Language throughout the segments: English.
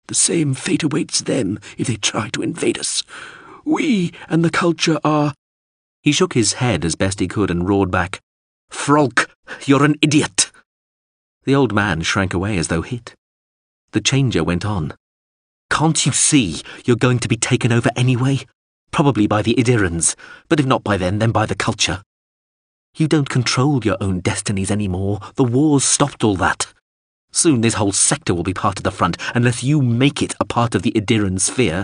The same fate awaits them if they try to invade us. We and the culture are—" He shook his head as best he could and roared back, "Frolk, you're an idiot!" The old man shrank away as though hit. The changer went on. "Can't you see you're going to be taken over anyway? Probably by the Idirans, but if not by them, then by the culture. You don't control your own destinies anymore. The war's stopped all that. Soon this whole sector will be part of the front, unless you make it a part of the Idiran sphere.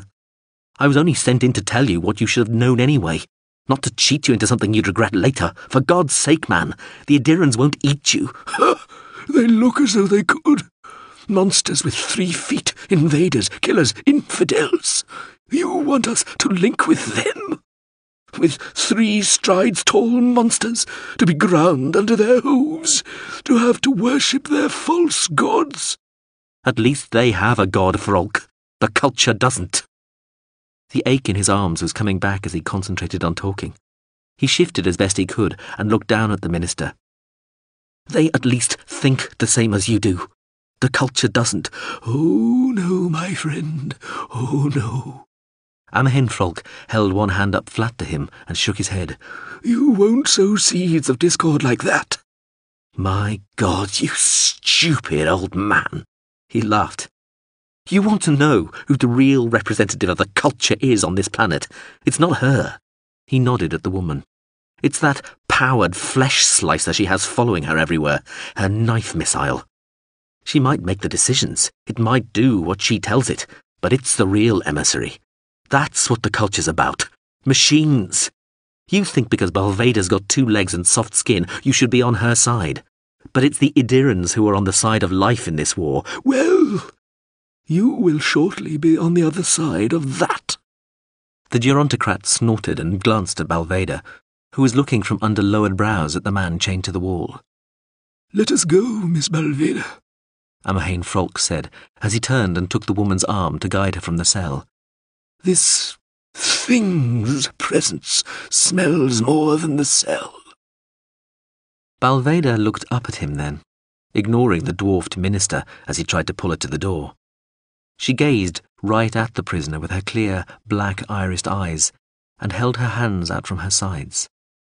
I was only sent in to tell you what you should have known anyway, not to cheat you into something you'd regret later. For God's sake, man, the Idirans won't eat you." "They look as though they could. Monsters with 3 feet, invaders, killers, infidels. You want us to link with them? With 3 strides tall monsters, to be ground under their hooves, to have to worship their false gods?" "At least they have a god, Frolk. The culture doesn't." The ache in his arms was coming back as he concentrated on talking. He shifted as best he could and looked down at the minister. "They at least think the same as you do. The culture doesn't." "Oh no, my friend, oh no." Amahin Frolk held one hand up flat to him and shook his head. "You won't sow seeds of discord like that." "My God, you stupid old man," he laughed. "You want to know who the real representative of the culture is on this planet. It's not her." He nodded at the woman. "It's that powered flesh slicer she has following her everywhere, her knife missile. She might make the decisions, it might do what she tells it, but it's the real emissary. That's what the culture's about. Machines. You think because Balveda's got 2 legs and soft skin, you should be on her side. But it's the Idirans who are on the side of life in this war." "Well, you will shortly be on the other side of that." The gerontocrat snorted and glanced at Balveda, who was looking from under lowered brows at the man chained to the wall. "Let us go, Miss Balveda," Amahin Frolk said, as he turned and took the woman's arm to guide her from the cell. "This thing's presence smells more than the cell." Balveda looked up at him then, ignoring the dwarfed minister as he tried to pull her to the door. She gazed right at the prisoner with her clear, black-irised eyes and held her hands out from her sides.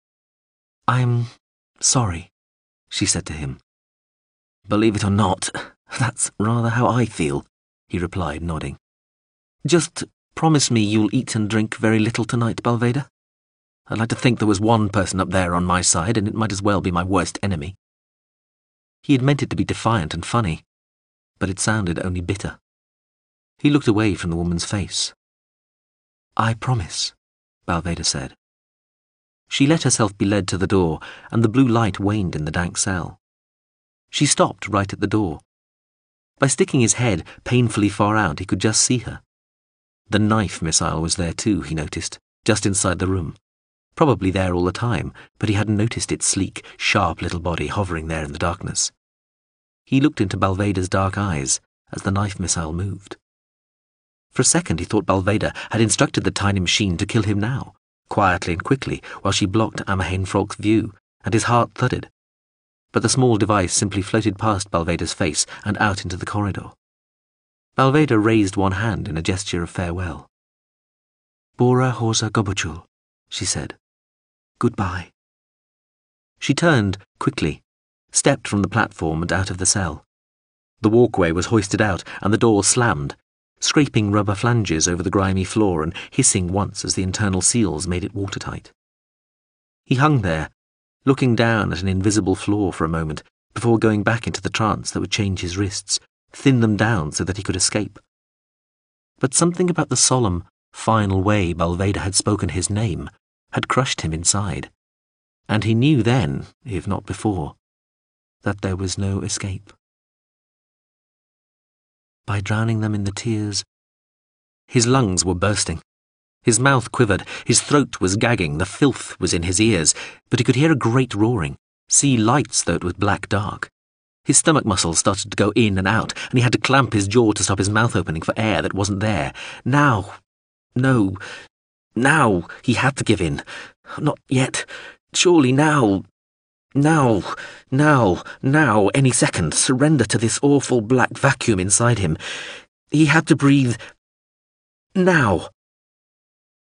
"I'm sorry," she said to him. "Believe it or not, that's rather how I feel," he replied, nodding. "Just promise me you'll eat and drink very little tonight, Balveda. I'd like to think there was one person up there on my side, and it might as well be my worst enemy." He had meant it to be defiant and funny, but it sounded only bitter. He looked away from the woman's face. "I promise," Balveda said. She let herself be led to the door, and the blue light waned in the dank cell. She stopped right at the door. By sticking his head painfully far out, he could just see her. The knife missile was there too, he noticed, just inside the room. Probably there all the time, but he hadn't noticed its sleek, sharp little body hovering there in the darkness. He looked into Balveda's dark eyes as the knife missile moved. For a second he thought Balveda had instructed the tiny machine to kill him now, quietly and quickly, while she blocked Amahin Frolk's view, and his heart thudded. But the small device simply floated past Balveda's face and out into the corridor. Balveda raised one hand in a gesture of farewell. "Bora Horza Gobuchul," she said. "Goodbye." She turned quickly, stepped from the platform and out of the cell. The walkway was hoisted out and the door slammed, scraping rubber flanges over the grimy floor and hissing once as the internal seals made it watertight. He hung there, looking down at an invisible floor for a moment before going back into the trance that would change his wrists, thin them down so that he could escape. But something about the solemn, final way Balveda had spoken his name had crushed him inside, and he knew then, if not before, that there was no escape. By drowning them in the tears. His lungs were bursting. His mouth quivered, his throat was gagging, the filth was in his ears, but he could hear a great roaring, see lights though it was black dark. His stomach muscles started to go in and out, and he had to clamp his jaw to stop his mouth opening for air that wasn't there. Now he had to give in. Not yet. Surely now, any second, surrender to this awful black vacuum inside him. He had to breathe now.